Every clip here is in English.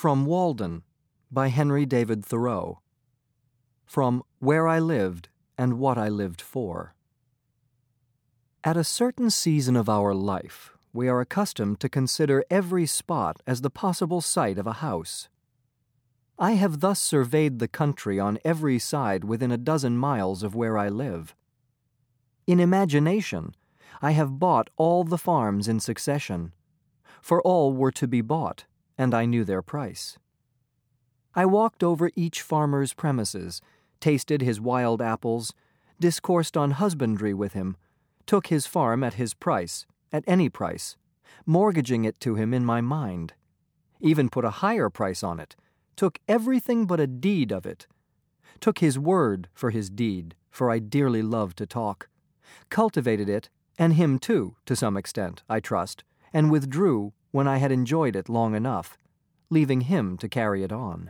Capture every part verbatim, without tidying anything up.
From Walden, by Henry David Thoreau. From Where I Lived and What I Lived For. At a certain season of our life, we are accustomed to consider every spot as the possible site of a house. I have thus surveyed the country on every side within a dozen miles of where I live. In imagination, I have bought all the farms in succession, for all were to be bought, and I knew their price. I walked over each farmer's premises, tasted his wild apples, discoursed on husbandry with him, took his farm at his price, at any price, mortgaging it to him in my mind, even put a higher price on it, took everything but a deed of it, took his word for his deed, for I dearly love to talk, cultivated it, and him too, to some extent, I trust, and withdrew when I had enjoyed it long enough, leaving him to carry it on.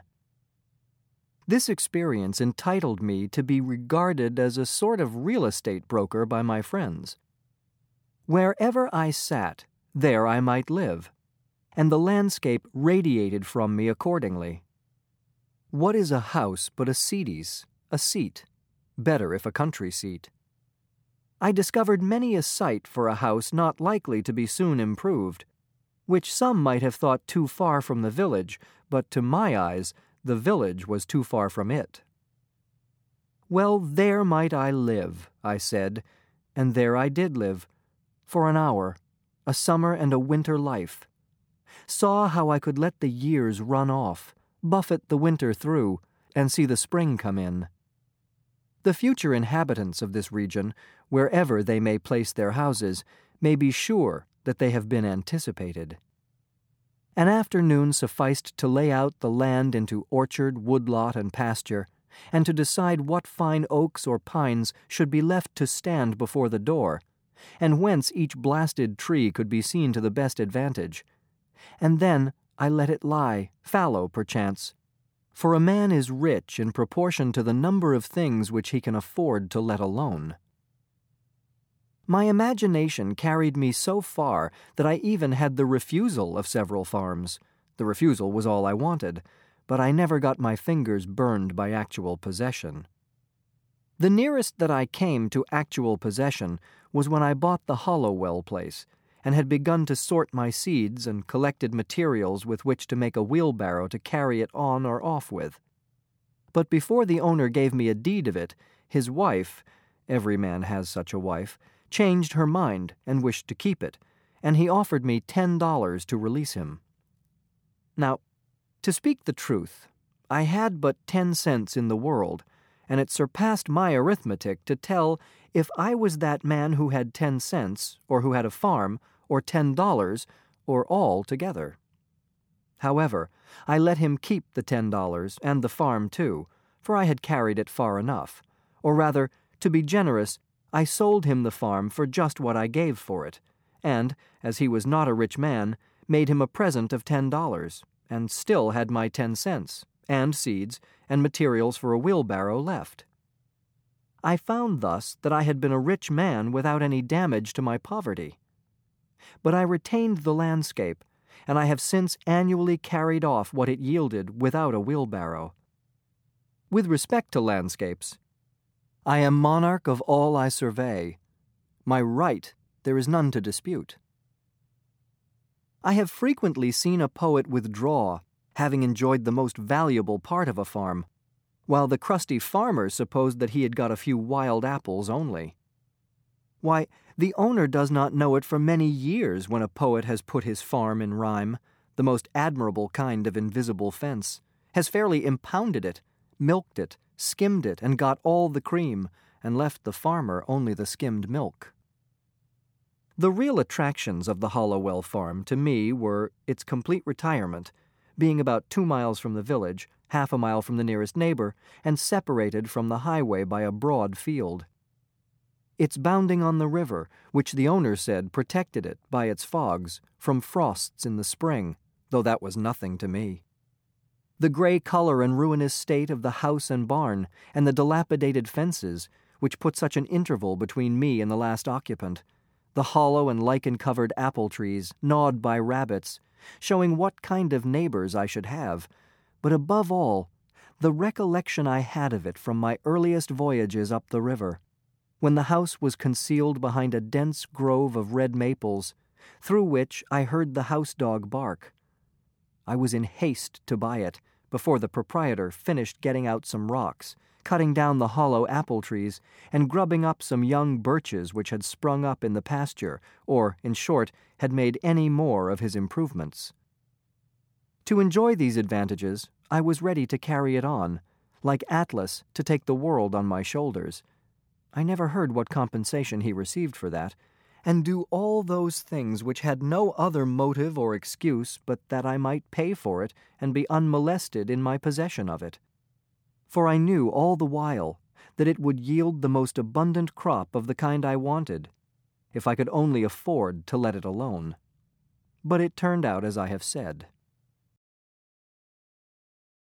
This experience entitled me to be regarded as a sort of real estate broker by my friends. Wherever I sat, there I might live, and the landscape radiated from me accordingly. What is a house but a seaties, a seat, better if a country seat? I discovered many a site for a house not likely to be soon improved, which some might have thought too far from the village, but to my eyes the village was too far from it. Well, there might I live, I said, and there I did live, for an hour, a summer and a winter life. Saw how I could let the years run off, buffet the winter through, and see the spring come in. The future inhabitants of this region, wherever they may place their houses, may be sure that they have been anticipated. An afternoon sufficed to lay out the land into orchard, woodlot, and pasture, and to decide what fine oaks or pines should be left to stand before the door, and whence each blasted tree could be seen to the best advantage. And then I let it lie, fallow perchance, for a man is rich in proportion to the number of things which he can afford to let alone. My imagination carried me so far that I even had the refusal of several farms. The refusal was all I wanted, but I never got my fingers burned by actual possession. The nearest that I came to actual possession was when I bought the Hollowell place, and had begun to sort my seeds and collected materials with which to make a wheelbarrow to carry it on or off with. But before the owner gave me a deed of it, his wife, every man has such a wife, changed her mind and wished to keep it, and he offered me ten dollars to release him. Now, to speak the truth, I had but ten cents in the world, and it surpassed my arithmetic to tell if I was that man who had ten cents, or who had a farm, or ten dollars, or all together. However, I let him keep the ten dollars and the farm too, for I had carried it far enough, or rather, to be generous, I sold him the farm for just what I gave for it, and, as he was not a rich man, made him a present of ten dollars, and still had my ten cents, and seeds, and materials for a wheelbarrow left. I found thus that I had been a rich man without any damage to my poverty. But I retained the landscape, and I have since annually carried off what it yielded without a wheelbarrow. With respect to landscapes, I am monarch of all I survey. My right there is none to dispute. I have frequently seen a poet withdraw, having enjoyed the most valuable part of a farm, while the crusty farmer supposed that he had got a few wild apples only. Why, the owner does not know it for many years when a poet has put his farm in rhyme, the most admirable kind of invisible fence, has fairly impounded it, milked it, skimmed it, and got all the cream, and left the farmer only the skimmed milk. The real attractions of the Hollowell farm to me were its complete retirement, being about two miles from the village, half a mile from the nearest neighbor, and separated from the highway by a broad field. Its bounding on the river, which the owner said protected it, by its fogs, from frosts in the spring, though that was nothing to me. The gray color and ruinous state of the house and barn, and the dilapidated fences, which put such an interval between me and the last occupant, the hollow and lichen-covered apple trees gnawed by rabbits, showing what kind of neighbors I should have, but above all, the recollection I had of it from my earliest voyages up the river, when the house was concealed behind a dense grove of red maples, through which I heard the house dog bark. I was in haste to buy it, before the proprietor finished getting out some rocks, cutting down the hollow apple trees, and grubbing up some young birches which had sprung up in the pasture, or, in short, had made any more of his improvements. To enjoy these advantages, I was ready to carry it on, like Atlas to take the world on my shoulders. I never heard what compensation he received for that, and do all those things which had no other motive or excuse but that I might pay for it and be unmolested in my possession of it. For I knew all the while that it would yield the most abundant crop of the kind I wanted, if I could only afford to let it alone. But it turned out as I have said.